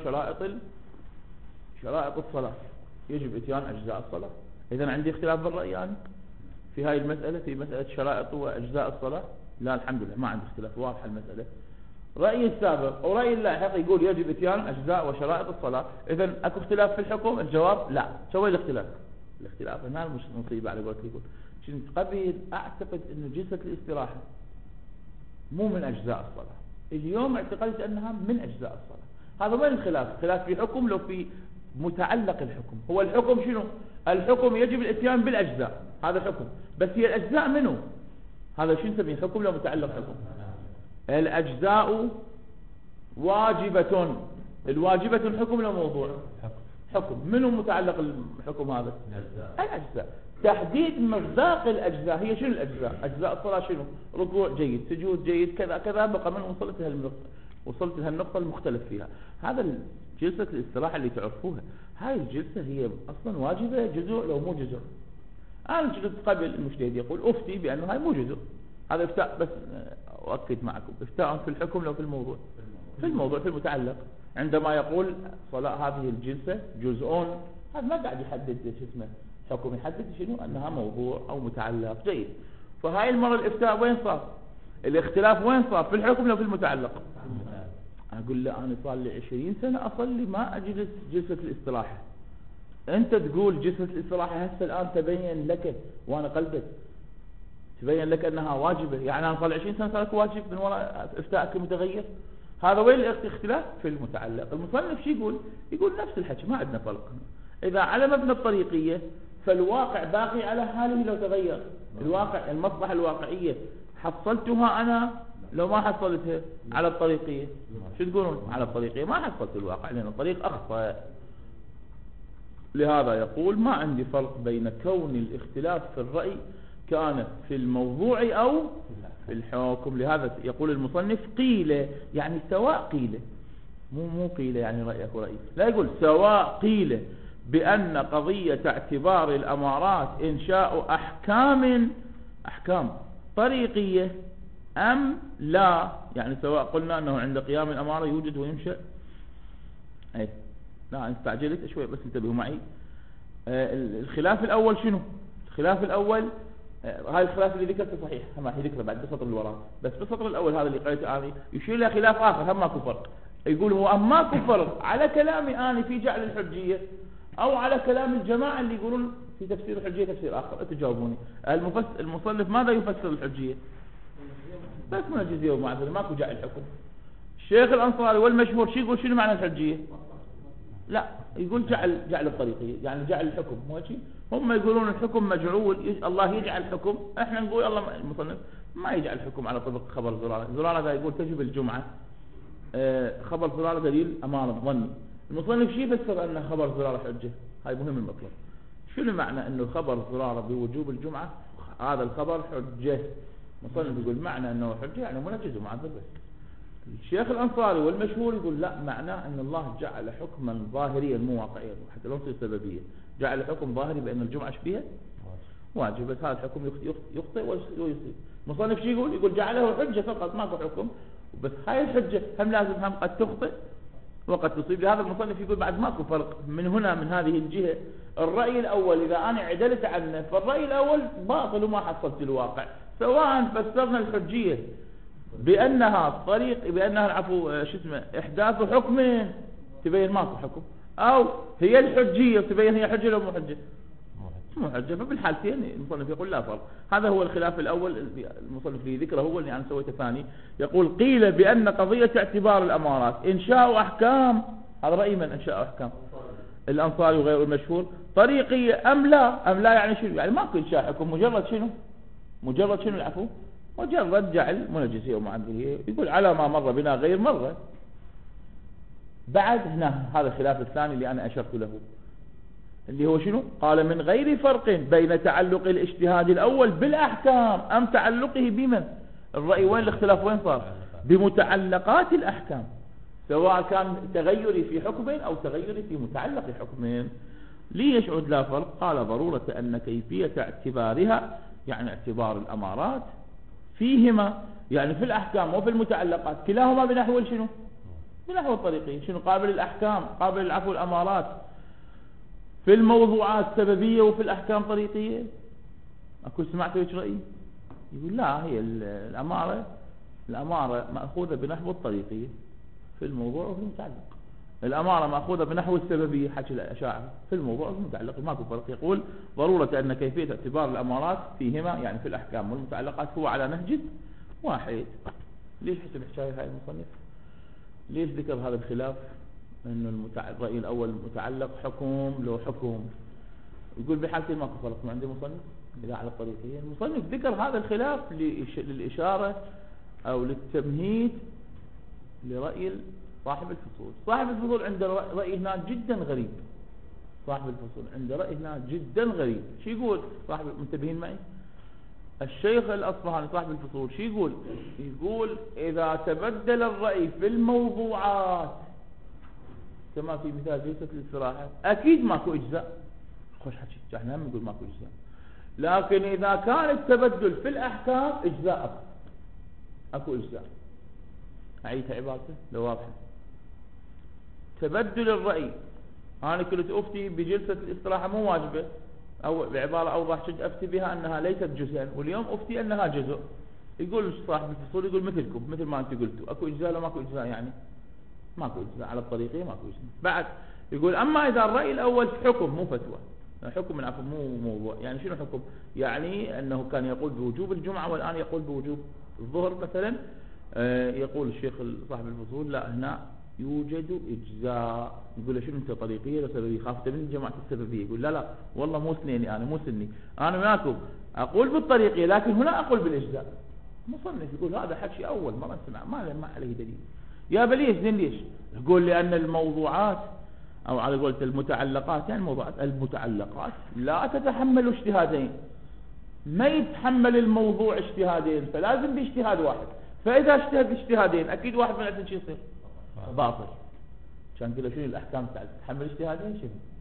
شرائط الصلاة، يجب اتيان أجزاء الصلاة. إذا عندي اختلاف بالرأي يعني في هاي المسألة، في مسألة شرائط وأجزاء الصلاة؟ لا الحمد لله ما عندي اختلاف، واضحة المسألة. رأيي السابق أو رأيي اللاحق يقول يجب إتيان أجزاء وشرائط الصلاة. إذن أكو اختلاف في الحكم؟ الجواب لا. شو الاختلاف؟ الاختلاف هنا مش مصيبة على قولتك. يقول كنت قبل أعتقد أنه جلسة الاستراحة مو من أجزاء الصلاة، اليوم اعتقدت أنها من أجزاء الصلاة. هذا وين الخلاف؟ خلاف في حكم لو في متعلق الحكم. هو الحكم شنو؟ الحكم يجب الاتيان بالأجزاء، هذا حكم، بس هي الأجزاء منه؟ هذا شو نسميه؟ حكم لو متعلق حكم. الأجزاء واجبة، الواجبة الحكم لو موضوع حكم. منه متعلق الحكم هذا؟ الأجزاء. تحديد مصداق الأجزاء هي شنو الأجزاء؟ أجزاء الصلاة شنو؟ ركوع جيد، سجود جيد، كذا كذا، بقى من وصلت لها النقطة المختلف فيها. هذا جلسة الاستراحة اللي تعرفوها، هاي الجلسة هي أصلا واجبة جزء لو مو جزء. أنا جلست قبل المجتهد يقول أفتي بأنه هاي مو جزء، هذا إفتاء، بس أؤكد معكم إفتاء في الحكم لو في الموضوع، في الموضوع في المتعلق. عندما يقول صلاة هذه الجلسة جزء، هذا ما قاعد يحدد شو اسمه حكم، يحدد شنو أنها موضوع أو متعلق. جيد. فهاي المرة الإفتاء وين صار؟ الاختلاف وين صار؟ في الحكم لو في المتعلق؟ أقول له أنا صار لي 20 سنة أصلي ما أجلس جلسة الاستراحة. أنت تقول جلسة الاستراحة هسه الآن تبين لك وأنا قلبك تبين لك أنها واجبة، يعني أنا صار لي 20 سنة صارت واجب من وراء إفتاءك المتغير. هذا وين الاختلاف؟ في المتعلق. المصنف شو يقول؟ يقول نفس الحكي، ما عندنا فرق. إذا على مبنى الطريقية فالواقع باقي على حاله لو تغير. الواقع المصلحة الواقعية حصلتها أنا لو ما حصلتها على الطريقية. شو تقولون؟ على الطريقية ما حصلت الواقع لأن الطريق أخطأ. لهذا يقول ما عندي فرق بين كون الاختلاف في الرأي كان في الموضوع أو في الحكم. لهذا يقول المصنف قيل، يعني سواء قيل، مو قيل يعني رأيك ورأيك، لا، يقول سواء قيل بأن قضية اعتبار الأمارات إنشاء أحكام طريقية أم لا، يعني سواء قلنا أنه عند قيام الأمارة يوجد وينشأ. أي لا أنا استعجلت شوي بس انتبهوا معي. الخلاف الأول شنو؟ الخلاف الأول هاي الخلاف اللي ذكرته صحيح، هم هي ذكره بعد بالسطر اللي وراه، بس بالسطر الأول هذا اللي قريته أنا يشير إلى خلاف آخر هم ماكو فرق. يقول هو أما كفر على كلامي أنا في جعل الحجية أو على كلام الجماعة اللي يقولون في تفسير الحجية تفسير آخر. تجاوبوني. المصنف ماذا يفسر الحجية؟ بس منجزية ومعذرة، ماكو جعل الحكم. الشيخ الأنصاري والمشهور شو يقول؟ شنو معنى الحجية؟ لا، يقول جعل الطريقية، يعني جعل الحكم. مو شيء، هم يقولون الحكم مجعول، الله يجعل الحكم، احنا نقول الله المصنف ما يجعل الحكم على طبق خبر زرارة. زرارة يقول تجب الجمعة، خبر زرارة دليل أمارة ظني. المصنف شيء يفسر أن خبر زرارة حجة، هاي مهم المطلب. شنو معنى أنه خبر زرارة بوجوب الجمعة هذا الخبر حجة؟ المصنف يقول معنى أنه حجة يعني منجز ومعذر. بس الشيخ الأنصاري والمشهور يقول لا، معناه أن الله جعل حكما ظاهريا مو واقعيا، حتى لو تصير سببية، جعل حكم ظاهري بأن الجمعة فيها واجب، بس هذا الحكم يخطئ ويصيب. المصنف شو يقول؟ يقول جعله حجة فقط ماكو حكم، بس هاي الحجة هم لازم هم قد تخطئ وقد تصيب. لهذا المصنف يقول بعد ماكو فرق من هنا من هذه الجهة. الرأي الأول إذا أنا عدلت عنه فالرأي الأول باطل وما حصلت الواقع، سواء فسرنا الحجية بأنها العفو شو اسمه إحداث حكم تبين ماكو حكم، أو هي الحجية تبين هي حجة لو مو حجة مو حجة، فبالحالتين المصنف يقول لا فرق. هذا هو الخلاف الأول المصنف اللي ذكره، هو اللي أنا سويته ثاني. يقول قيل بأن قضية اعتبار الأمارات إنشاء أحكام، هذا رأي من إنشاء أحكام؟ الأنصاري وغيره المشهور. طريقية أم لا يعني شنو؟ يعني ماكو إنشاء حكم، مجرد شنو العفو؟ مجرد جعل منجزية ومعذرية. يقول على ما مر بنا غير مرة. بعد هنا هذا الخلاف الثاني اللي أنا أشرت له، اللي هو شنو؟ قال من غير فرق بين تعلق الاجتهاد الأول بالأحكام أم تعلقه بمن؟ الرأي وين الاختلاف وين صار؟ بمتعلقات الأحكام، سواء كان تغيري في حكمين أو تغيري في متعلق حكمين. ليش عد لا فرق؟ قال ضرورة أن كيفية اعتبارها، يعني اعتبار الأمارات فيهما، يعني في الأحكام وفي المتعلقات، كلاهما بنحو شنو؟ بنحو الطريقين. شنو قابل الأحكام؟ قابل العفو الأمارات في الموضوعات سببية وفي الأحكام طريقية. أقول سمعت وجه رأيي؟ يقول لا، هي الأمارة مأخوذة بنحو الطريقية في الموضوع وفي المتعلق. الأمارة مأخوذة بنحو السببية حكي الأشاعرة في الموضوع وفي المتعلق، ماكو فرق. يقول ضرورة أن كيفية اعتبار الأمارات فيهما يعني في الأحكام والمتعلقات هو على نهج واحد. ليش حسب الحكاية هاي المصنف؟ ليش ذكر هذا الخلاف أنه الرأي الأول متعلق حكم لو حكم؟ يقول بحالتين ماكو فرق. ما عندي مصنف إذا على الطريقية. المصنف ذكر هذا الخلاف للإشارة أو للتمهيد لرأي صاحب الفصول. صاحب الفصول عنده رأي هنا جدا غريب. صاحب الفصول عنده رأي هنا جدا غريب. شو يقول صاحب؟ منتبهين معي؟ الشيخ الأصفهاني صاحب الفصول شو يقول؟ يقول إذا تبدل الرأي في الموضوعات كما في مثال جلسة الاستراحة أكيد ماكو إجزاء. خوش حكي، احنا نقول ماكو إجزاء. لكن إذا كان التبدل في الأحكام إجزاء، أكو إجزاء. أعيدها عبارته لو واضحة. تبدل الرأي، أنا كنت أفتي بجلسة الاستراحة مو واجبة، أو بعبارة أوضح كنت أفتي بها أنها ليست جزءا، واليوم أفتي أنها جزء. يقول صاحب الفصول يقول مثلكم، مثل ما أنت قلتوا، أكو إجزاء لو ماكو إجزاء؟ يعني ماكو إجزاء على الطريقية، ماكو إجزاء. بعد يقول أما إذا الرأي الأول حكم مو فتوى، حكم العفو مو موضوع. يعني شنو حكم؟ يعني أنه كان يقول بوجوب الجمعة والآن يقول بوجوب الظهر مثلا. يقول الشيخ صاحب الفصول لا، هنا يوجد إجزاء. يقول له شنو أنت طريقية ولا سببية؟ خافت من جماعة السببية. يقول لا لا والله مو سنيني، أنا مو سني، أنا وياكم أقول بالطريقية لكن هنا أقول بالإجزاء. مصنف يقول هذا حكي أول مرة نسمع، ما عليه دليل. يا بليش زين ليش؟ يقول لأن الموضوعات أو على قولة المتعلقات، يعني المتعلقات لا تتحمل اجتهادين. ما يتحمل الموضوع اجتهادين، فلازم باجتهاد واحد. فإذا اجتهد اجتهادين أكيد واحد من الأثنين شو يصير؟ باطل. كان كله شنو الأحكام تتحمل اجتهادين؟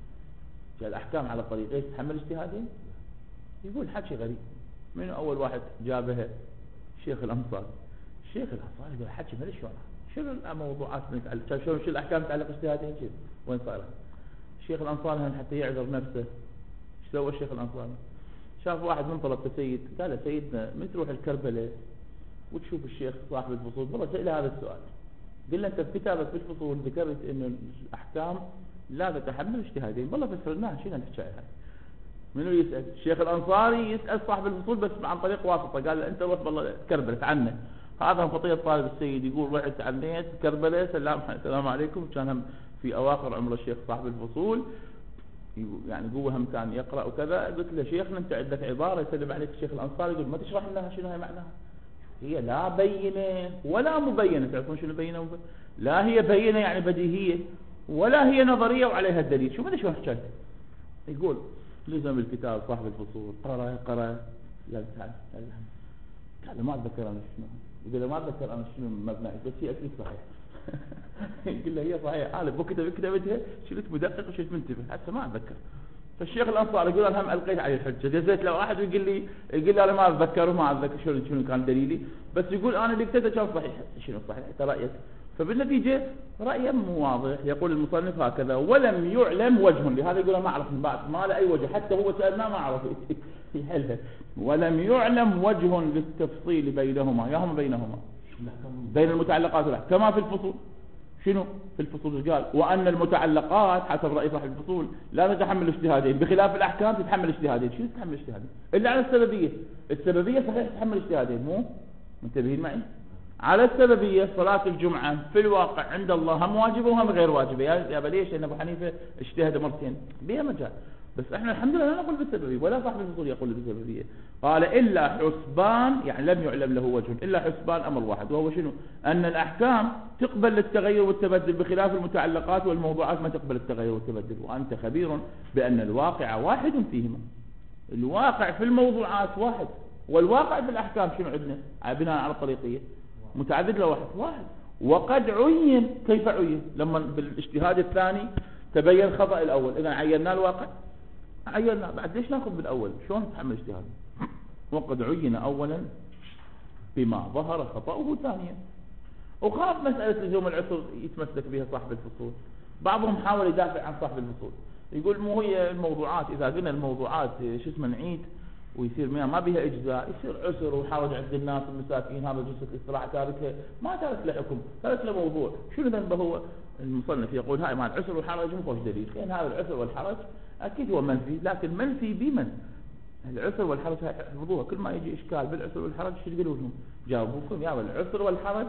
شنو الأحكام على طريقين تتحمل اجتهادين؟ يقول حكي غريب. من أول واحد جابها؟ الشيخ الأنصاري. الشيخ الأنصاري يقول حكي ما ليش شلون، شنو الموضوعات شنو الأحكام تتعلق اجتهادين؟ شنو وين صارت؟ الشيخ الأنصاري حتى يعذر نفسه ايش سوى الشيخ الأنصاري؟ شاف واحد من طلبة سيد، قال له سيدنا من تروح الكربلاء وتشوف الشيخ صاحب الفصول والله سأله هذا السؤال، قل له انت في كتابك في الفصول ذكرت انه الاحكام لا تتحمل اجتهادين، والله فسرناها شنو الحكايه هاي؟ منو يسال؟ الشيخ الانصاري يسال صاحب الفصول بس عن طريق واسطه، قال له انت روح والله كربلاء عنه. هذا خطيه طالب السيد يقول رحت عنيت كربلاء السلام عليكم، كان هم في اواخر عمر الشيخ صاحب الفصول يعني قوه هم كان يقرا وكذا. قلت له شيخنا انت عندك عباره يسلم عليك الشيخ الانصاري يقول ما تشرح لنا شنو هي معناها؟ هي لا بينه ولا مبينه. تعرفون شنو بينه ومبينه؟ لا هي بينه يعني بديهيه، ولا هي نظريه وعليها الدليل. شو بدي شو حكايته؟ يقول لزم الكتاب صاحب الفصول قرأ لا تعال قال ما اتذكر انا شنو، يقول له ما اتذكر انا شنو مبنى، بس هي اكيد صحيح. يقول له هي صحيح، انا كتبتها شلت مدقق وشلت منتبه حتى ما اتذكر. فالشيخ الانصاري يقول انا هم القيت عليه الحجه، جزيت له واحد ويقول لي انا ما اتذكر وما اتذكر شنو كان دليلي، بس يقول انا اللي كتبته كان صحيح. شنو صحيح؟ انت رايك. فبالنتيجه رايه مو واضح. يقول المصنف هكذا ولم يعلم وجه، لهذا يقول ما اعرف من بعد ما له اي وجه، حتى هو سالنا ما عرف يحلها. ولم يعلم وجه للتفصيل بينهما، يا هم بينهما بين المتعلقات والأحكام كما في الفصول. شنو في الفصول؟ قال وأن المتعلقات حسب رأي صاحب الفصول لا تتحمل اجتهادين، بخلاف الأحكام تتحمل اجتهادين. شنو تتحمل اجتهادين؟ إلا على السببية. السببية صحيح تتحمل اجتهادين، مو منتبهين معي؟ على السببية صلاة الجمعة في الواقع عند الله هم واجبة وهم غير واجبة. يا بليش أن أبو حنيفة اجتهد مرتين بها مجال، بس احنا الحمد لله لا نقول بالسببية ولا صاحب الفصول يقول بالسببية. قال إلا حسبان، يعني لم يعلم له وجه، إلا حسبان أمر واحد، وهو شنو؟ أن الأحكام تقبل التغير والتبدل بخلاف المتعلقات والموضوعات ما تقبل التغير والتبدل، وأنت خبير بأن الواقع واحد فيهما. الواقع في الموضوعات واحد، والواقع في الأحكام شنو عندنا بناء على الطريقية؟ متعدد لواحد. وقد عين. كيف عين؟ لما بالاجتهاد الثاني تبين خطأ الأول، إذا عينا الواقع عينا، بعد ليش ناخذ بالأول؟ شلون نتحمل اجتهاد؟ وقد عين أولا بما ظهر خطأه ثانيا. وخاف مسألة لزوم العصر يتمسك بها صاحب الفصول. بعضهم حاول يدافع عن صاحب الفصول، يقول مو هي الموضوعات، إذا قلنا الموضوعات شو اسمه نعيد ويصير ما بها إجزاء، يصير عسر وحرج عند الناس المساكين. هذا جلسة الاستراحة تاركها ما تارك له حكم، تارك له موضوع. شنو ذنبه هو؟ المصنف يقول هاي مال العسر والحرج مو خوش دليل، لأن هذا العسر والحرج أكيد هو منفي، لكن منفي بمن؟ العسر والحرج حفظوها، كل ما يجي إشكال بالعسر والحرج شو تقولون؟ جاوبوكم يا العسر والحرج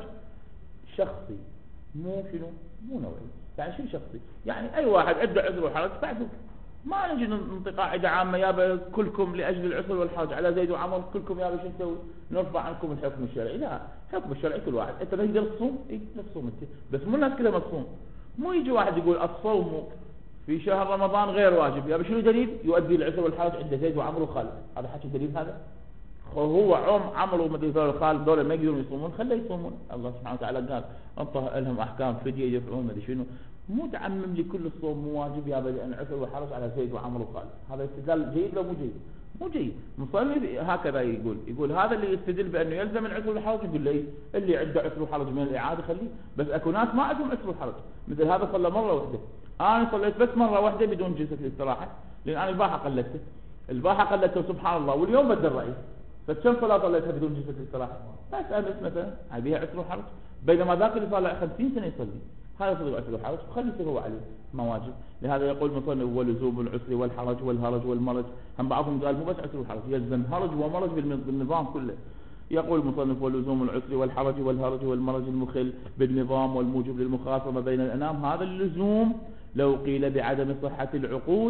شخصي مو شنو؟ مو نوعي. يعني شنو شخصي؟ يعني أي واحد عنده عسر وحرج فاعتوا، ما نجي ننطي قاعدة عامة يابا كلكم لأجل العسر والحرج على زيد وعمر كلكم يابا شو نسوي؟ نرفع عنكم الحكم الشرعي. لا، الحكم الشرعي كل واحد. أنت تقدر تصوم؟ إيه تصوم أنت، بس مو الناس كلها تصوم. مو يجي واحد يقول الصوم في شهر رمضان غير واجب، يابا شنو دليل؟ يؤدي العسر والحرج عند زيد وعمر وخالد. هذا حكي دليل هذا؟ هو عمر ومدري خالد دول ما يقدرون يصومون، خليه يصومون. الله سبحانه وتعالى قال انطه لهم احكام فديه يدفعون مدري شنو. مو تعمم لي كل الصوم مو واجب يا لان عسر وحرج على زيد وعمر وخالد. هذا استدلال جيد لو مو جيد؟ مو جيد. مصنف هكذا يقول هذا اللي يستدل بانه يلزم العسر والحرج، يقول لي اللي عنده عسر وحرج من الاعاده خليه. بس اكو ناس ما عندهم عسر وحرج، مثل هذا صلى مره واحده. انا صليت بس مره واحده بدون جلسه الاستراحه، لان انا البارحه قلدته سبحان الله، واليوم بدل رايي. فكم صلاة صليتها بدون جلسة الاستراحة؟ بس أمس مثلا هاي بيها عسر وحرج، بينما ذاك اللي صار له 50 سنة يصلي، هذا صدق عسر وحرج، وخلي يصير هو عليه ما واجب. لهذا يقول مصنف ولزوم العسر والحرج والهرج والمرج. هم بعضهم قال مو بس عسر وحرج، يلزم هرج ومرج بالنظام كله. يقول المصنف ولزوم العسر والحرج والهرج والمرج المخل بالنظام والموجب للمخاصمة بين الأنام. هذا اللزوم لو قيل بعدم صحة العقود.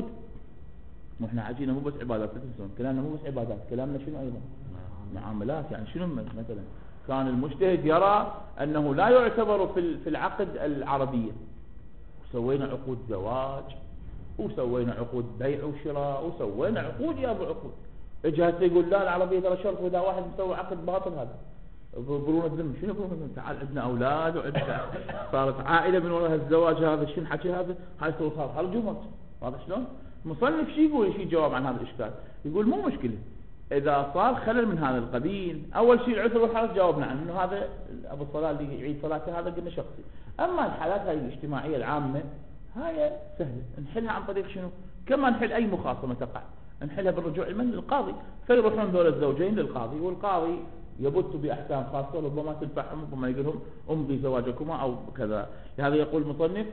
واحنا عاجينا مو بس عبادات، كلامنا مو بس عبادات، كلامنا شنو أيضا؟ معاملات. يعني شنو مثلا كان المجتهد يرى أنه لا يعتبر في العقد العربية، سوينا عقود زواج وسوينا عقود بيع وشراء وسوينا عقود يا ابو عقود، اجى يقول لا العربية ترى شرط، واذا واحد مسوي عقد باطل هذا برونة ذم. شنو برونة ذم؟ تعال عندنا اولاد وعندنا صارت عائلة من وراء الزواج هذا، شنو حكي هذا؟ هاي صار هرجومات. واضح شلون؟ مصنف شي يقول شي جواب عن هذا الاشكال، يقول مو مشكلة إذا صار خلل من هذا القبيل. أول شيء العسر والحرج جاوبنا عنه، إنه هذا أبو الصلاة اللي يعيد صلاته هذا قلنا شخصي. أما الحالات هاي الاجتماعية العامة هاي سهلة نحلها عن طريق شنو؟ كما نحل أي مخاصمة تقع، نحلها بالرجوع من للقاضي. فيروحون ذول الزوجين للقاضي، والقاضي يبت بأحكام خاصة ربما تنفعهم، ربما يقولهم امضي زواجكما أو كذا. لهذا يقول المصنف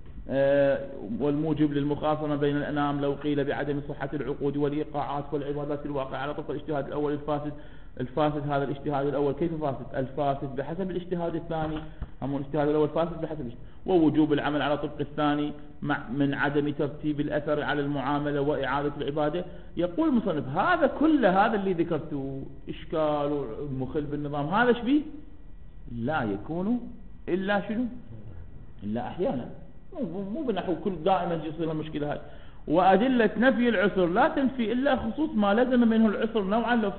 والموجب للمخاصمة بين الأنام لو قيل بعدم صحة العقود والإيقاعات والعبادات الواقعة على طرق الاجتهاد الأول الفاسد. هذا الاجتهاد الأول كيف فاسد؟ الفاسد بحسب الاجتهاد الثاني. أما الاجتهاد الأول فاسد بحسب الاجتهاد. ووجوب العمل على طبق الثاني من عدم ترتيب الأثر على المعاملة وإعادة العبادة. يقول المصنف هذا كل هذا اللي ذكرته إشكال ومخل بالنظام، هذا شبيه لا يكون إلا شنو؟ إلا أحيانا، مو بنحو كل دائما يصير المشكلة هاي. وأدلة نفي العسر لا تنفي إلا خصوص ما لزم منه العسر نوعا. لو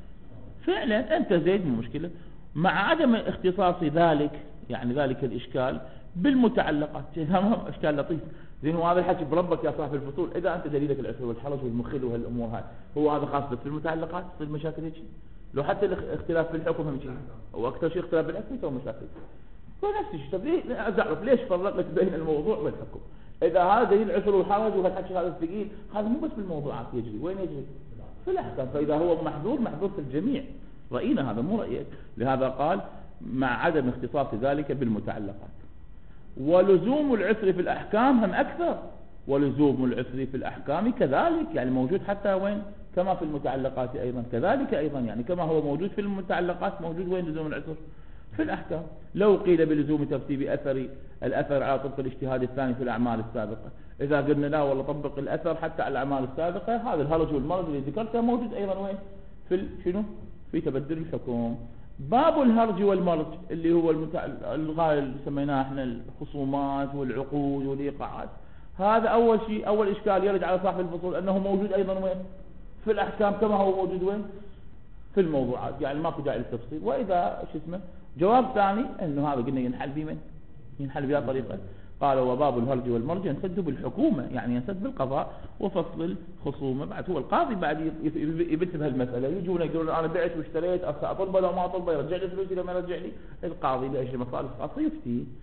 فعلا أنت زيد من مشكلة مع عدم اختصاص ذلك، يعني ذلك الإشكال بالمتعلقات. إشكال لطيف زين، وهذا الحكي بربك يا صاحب الفصول. إذا أنت دليلك العسر والحرج والمخل وهالأمور هاي، هو هذا خاص بس في المتعلقات تصير مشاكل هيك. لو حتى الاختلاف في الحكم هم شيء، وأكثر شيء اختلاف بالحكم يسوي مشاكل. فنفس الشيء. طب ليه أعرف ليش فرقت بين الموضوع والحكم؟ إذا هذا دليل العسر والحرج وهالحكي هذا الثقيل، هذا مو بس بالموضوعات يجري، وين يجري؟ في الأحكام. فإذا هو محظور في الجميع. رأينا هذا مو رأيك. لهذا قال مع عدم اختصاص ذلك بالمتعلقات. ولزوم العسر في الأحكام هم أكثر. ولزوم العسر في الأحكام كذلك، يعني موجود حتى وين؟ كما في المتعلقات أيضا كذلك أيضا، يعني كما هو موجود في المتعلقات موجود وين لزوم العسر؟ في الأحكام. لو قيل بلزوم ترتيب الأثر على طبق الاجتهاد الثاني في الأعمال السابقة. إذا قلنا لا والله طبق الأثر حتى على الأعمال السابقة، هذا الهرج والمرج اللي ذكرته موجود أيضا وين؟ في شنو؟ في تبدل الحكم. باب الهرج والمرج اللي هو الغاية اللي سميناه احنا الخصومات والعقود والإيقاعات. هذا أول شيء، أول إشكال يرد على صاحب الفصول أنه موجود أيضا وين؟ في الأحكام كما هو موجود وين؟ في الموضوعات. يعني ما في داعي للتفصيل. وإذا جواب ثاني أنه هذا قلنا ينحل بمن؟ ينحل بها طريقة. قال وباب الهرج والمرج ينسد بالحكومة، يعني ينسد بالقضاء وفصل الخصومة. بعد هو القاضي بعد يبت بهالمسألة، يجون يقولون أنا بعت واشتريت أطلبه لو ما أطلبه يرجع لي فلوسي لو ما يرجع لي. القاضي لأجل مصالح خاصة يفتي.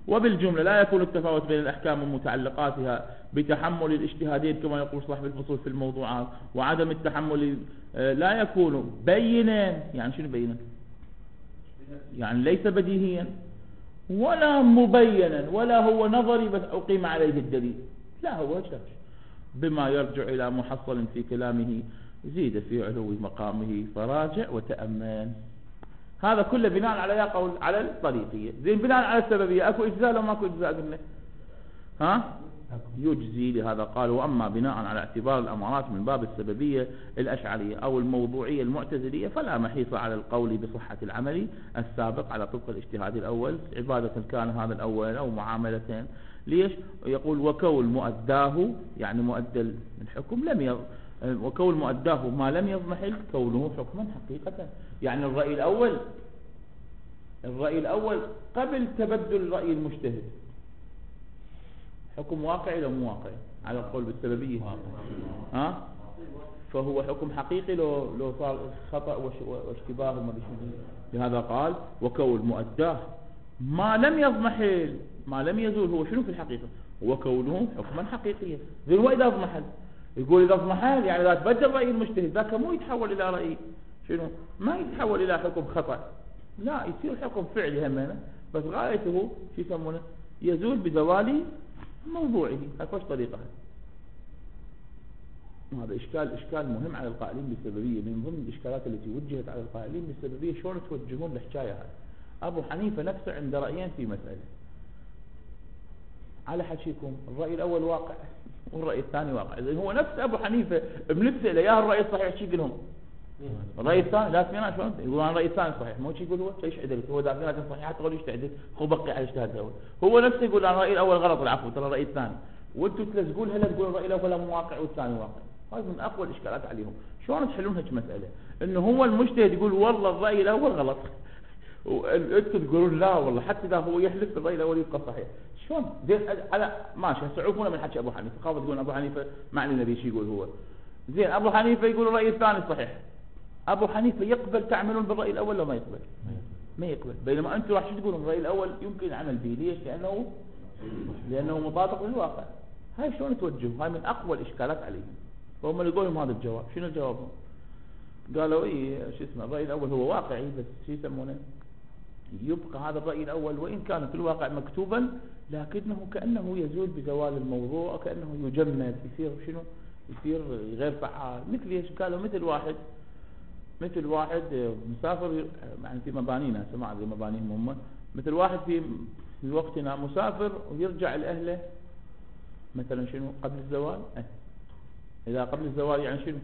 وبالجملة لا يكون التفاوت بين الأحكام ومتعلقاتها بتحمل الاجتهادين كما يقول صاحب الفصول في الموضوعات، وعدم التحمل لا يكون بينا. يعني شنو بينا؟ يعني ليس بديهيا ولا مبينا ولا هو نظري بس أقيم عليه الدليل، لا هو شاش بما يرجع إلى محصل في كلامه زيد في علو مقامه فراجع وتأمن. هذا كله بناء على قول على الطريقية. زين بناء على السببية أكو إجزاء لو ماكو إجزاء قلنا ها يجزي. لهذا قال وأما بناء على اعتبار الأمارات من باب السببية الأشعرية أو الموضوعية المعتزلية فلا محيص على القول بصحة العمل السابق على طبق الاجتهاد الأول عبادة كان هذا الأول أو معاملتين. ليش؟ يقول وكون مؤداه يعني مؤدى الحكم لم وكون مؤداه ما لم يضمحل كونه حكما حقيقة. يعني الرأي الأول قبل تبدل الرأي المجتهد حكم واقعي لو مو واقعي على القول بالسببية ها؟ فهو حكم حقيقي لو صار خطأ واشتباه وما بيشبه. لهذا قال وكون مؤداه ما لم يضمحل ما لم يزول هو شنو في الحقيقة هو كونه حكما حقيقيا. زين هو إذا اضمحل يقول إذا اضمحل يعني إذا تبدل رأي المجتهد ذاك مو يتحول إلى رأي شنو ما يتحول إلى حكم خطأ، لا يصير حكم فعلي همينة بس غايته شو يسمونه يزول بزوال موضوعه. هكذا طريقة. هذا إشكال مهم على القائلين بالسببية. من ضمن الإشكالات التي وجهت على القائلين بالسببية شلون توجهون الحكاية هذه. أبو حنيفة نفسه عند رأيين في مسألة على حكيكم الرأي الأول واقع والرأي الثاني واقع. إذن هو نفس أبو حنيفة بنسأله يا الرأي الصحيح شو يقولهم الرأي الثاني لا سمعنا شلون يقول عن الرأي الثاني صحيح مو شو يقول هو شيء عدل هو ذاك صحيح تقول ايش تعدل هو بقي على اجتهاد الاول. هو نفسه يقول عن الرأي الأول غلط العفو ترى الرأي الثاني وانتم تلزقون هلا تقولون الرأي الأول مو واقع والثاني واقع. هذا من أقوى الإشكالات عليهم. شلون تحلون هيك مسألة إنه هو المجتهد يقول والله الرأي الأول غلط وانتم تقولون لا والله حتى إذا هو يحلف الرأي الأول يبقى صحيح. شلون زين على ماشي تعرفون من حكي أبو حنيفة خافوا تقولون أبو حنيفة ما علينا بيه شو يقول هو. زين أبو حنيفة يقول الرأي الثاني صحيح. أبو حنيفة يقبل تعملون بالرأي الأول ولا ما يقبل؟ ما يقبل. بينما أنتم راح تقولون الرأي الأول يمكن العمل به. ليش؟ لأنه مطابق للواقع. هاي شلون توجهوا؟ هاي من أقوى الإشكالات عليهم. فهم اللي يقولون هذا الجواب. شنو الجواب؟ قالوا إيه شو اسمه الرأي الأول هو واقعي بس شو يسمونه يبقى هذا الرأي الأول وإن كان في الواقع مكتوبا لكنه كأنه يزول بزوال الموضوع وكأنه يجمد يصير شنو يصير غير فعال. مثل ايش؟ قالوا مثل واحد مسافر يعني في مبانينا سمع ذي مبانيهم هم مثل واحد في وقتنا مسافر ويرجع لأهله مثلا شنو قبل الزوال. إذا قبل الزوال يعني شنو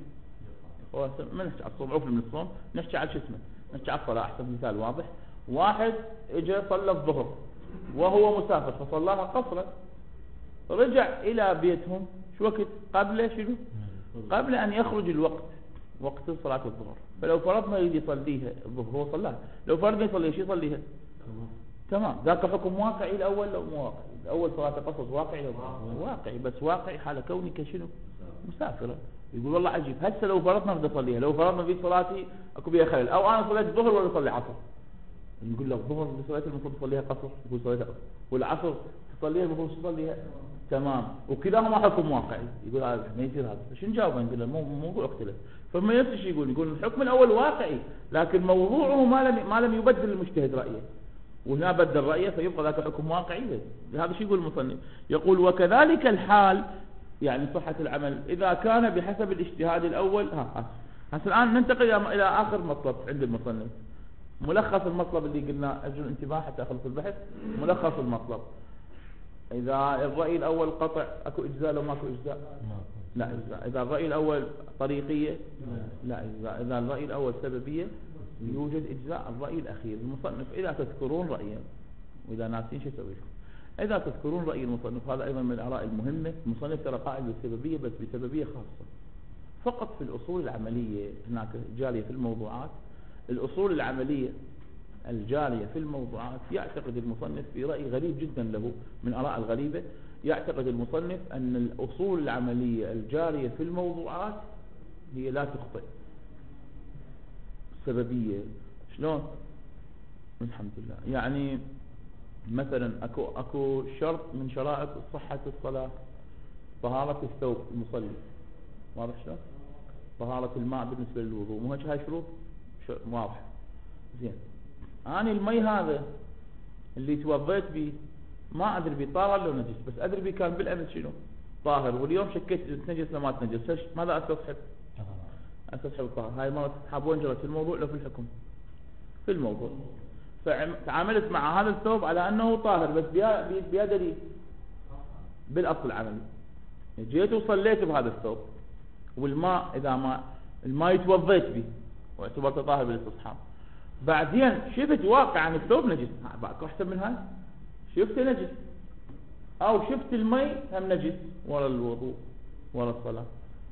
ما نحكي على الصوم عفل من الصوم نحكي على شو اسمه نحكي على الصلاة أحسن مثال واضح. واحد اجى صلى الظهر وهو مسافر فصلاها قصرا رجع إلى بيتهم شو وقت قبل شنو قبل أن يخرج الوقت وقت صلاة الظهر. فلو فرضنا يجي يصليها الظهر هو صلاها لو فرضنا يصليها شو يصليها تمام ذاك حكم واقعي الأول لو مو واقعي. الأول صلاة قصص واقعي لو واقعي بس واقعي حال كونك شنو مسافرة. يقول والله عجيب هسه لو فرضنا بدي أصليها لو فرضنا في صلاتي أكو بيها خلل أو أنا صليت الظهر ولا أصلي عصر نقول لك الظهر صليت المفروض تصليها قصر يقول صليتها قصر والعصر تصليها المفروض تصليها تمام وكلاهما حكم واقعي. يقول هذا ما يصير هذا شو نجاوب نقول له مو اختلاف. فما نفس الشيء يقول الحكم الأول واقعي لكن موضوعه ما لم يبدل المجتهد رأيه وهنا بدل رأيه فيبقى ذاك حكم واقعي. هذا شيء يقول المصنف يقول وكذلك الحال يعني صحة العمل إذا كان بحسب الاجتهاد الأول. هسه الآن ننتقل إلى آخر مطلب عند المصنف ملخص المطلب اللي قلنا أجل انتباه حتى أخلص البحث. ملخص المطلب إذا الرأي الأول قطع أكو إجزاء لو ماكو إجزاء لا إجزاء. إذا الرأي الأول طريقية لا إجزاء. إذا الرأي الأول سببية يوجد إجزاء. الرأي الأخير المصنف إذا تذكرون رأيين وإذا ناسين شو يسوي إذا تذكرون رأي المصنف هذا أيضا من الآراء المهمة. المصنف ترى قائل بالسببية بس بسببية خاصة فقط في الأصول العملية. هناك جالية في الموضوعات الأصول العملية الجارية في الموضوعات يعتقد المصنف في رأي غريب جدا له من آراء الغريبة. يعتقد المصنف أن الأصول العملية الجارية في الموضوعات هي لا تخطئ. سببية شلون الحمد لله يعني مثلا اكو شرط من شرائط صحة الصلاة، طهارة الثوب المصلي، واضح شلون؟ طهارة الماء بالنسبة للوضوء، مو هاي شروط واضح. زين، أنا المي هذا اللي توضيت به ما أدري بيه طاهر لو نجس، بس أدري بيه كان بالأمس شنو طاهر، واليوم شكيت تنجس لو ما تنجس، ماذا أستصحب؟ أستصحب الطاهر. هاي مرة حابون جرت في الموضوع لو في الحكم؟ في الموضوع. فتعاملت مع هذا الثوب على أنه طاهر، بس بيا دليل بالأصل العملي. جيت وصليت بهذا الثوب، والماء إذا ما الماء توضيت به واعتبرته طاهر بالاستصحاب، بعدين شفت واقعا الثوب نجس، باكو احسن من هاي؟ شفت نجس او شفت المي هم نجس ورا الوضوء ورا الصلاة،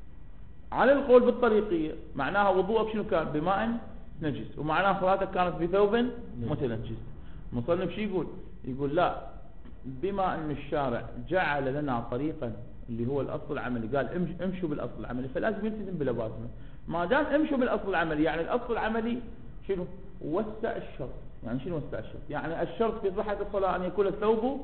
على القول بالطريقية معناها وضوءك شنو كان؟ بماء نجس، ومعناها صلاتك كانت بثوب متنجس. المصنف شو يقول؟ يقول لا، بما ان الشارع جعل لنا طريقا اللي هو الاصل العملي، قال امشوا بالاصل العملي، فلازم يلتزم بلوازمه. ما دام امشوا بالاصل العملي، يعني الاصل العملي شنو؟ وسع الشرط. يعني شنو وسع الشرط؟ يعني الشرط في صحة الصلاة ان يكون الثوب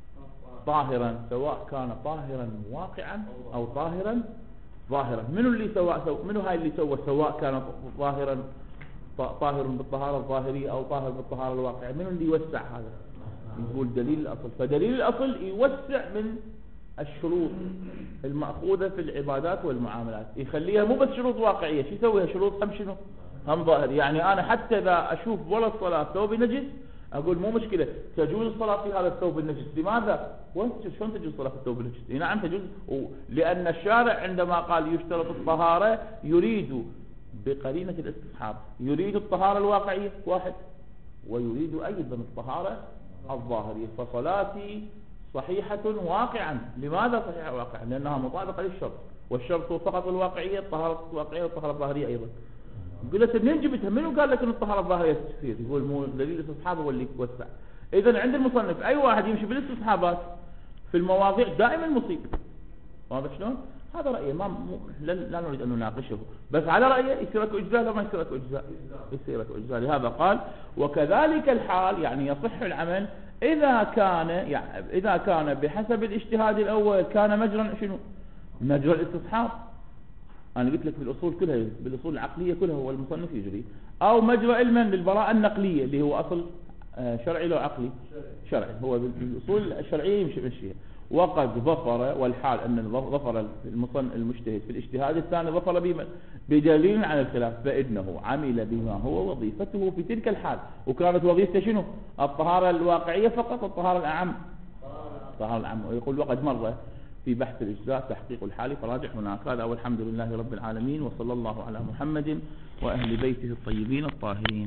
طاهرا، سواء كان طاهرا واقعا او طاهرا ظاهرا. منو اللي منو هاي اللي سوى سواء كان ظاهرا طاهر بالطهارة الظاهرية او طاهر بالطهارة الواقعية؟ منو اللي يوسع هذا؟ يقول دليل الأصل. فدليل الأصل يوسع من الشروط المأخوذة في العبادات والمعاملات، يخليها مو بس شروط واقعية، شو يسويها؟ شروط هم شنو؟ هم ظاهر. يعني أنا حتى إذا أشوف ولا الصلاة ثوب نجس أقول مو مشكلة، تجوز الصلاة في هذا الثوب النجس. لماذا؟ شلون تجوز الصلاة في الثوب النجس؟ نعم تجوز، لأن الشارع عندما قال يشترط الطهارة يريد بقرينة الاستصحاب، يريد الطهارة الواقعية واحد، ويريد أيضا الطهارة الظاهرية. فصلاتي صحيحة واقعا. لماذا صحيحة واقعا؟ لأنها مطابقة للشرط، والشرط فقط الواقعية، الطهارة الواقعية والطهارة الظاهرية أيضا. قلت منين جبتها؟ منو قال لك أن الطهارة الظاهرية تصير؟ يقول مو دليل الاستصحاب هو اللي يوسع. إذن عند المصنف أي واحد يمشي بالاستصحابات في المواضيع دائما مصيب. واضح شلون؟ هذا رأيه، لا نريد أن نناقشه، بس على رأيه يصير لك إجزاء لو ما يصير لك إجزاء، يصير لك إجزاء. لهذا قال وكذلك الحال، يعني يصح العمل إذا كان بحسب الاجتهاد الأول كان مجرى شنو؟ مجرى الاستصحاب. أنا قلت لك بالأصول كلها، بالأصول العقلية كلها هو المصنف يجري، أو مجرى علما للبراءة النقلية اللي هو أصل شرعي لو عقلي؟ شرعي. هو بالأصول الشرعية يمشيها. وقد ظفر، والحال أن ظفر المجتهد في الاجتهاد الثاني ظفر بدليل على الخلاف، فإنه عمل بما هو وظيفته في تلك الحال. وكانت وظيفته شنو؟ الطهارة الواقعية فقط، الطهارة الأعم، الطهارة الأعم. ويقول وقد مر في بحث الإجزاء تحقيق الحال، فراجع هناك. هذا والحمد لله رب العالمين، وصلى الله على محمد وأهل بيته الطيبين الطاهرين.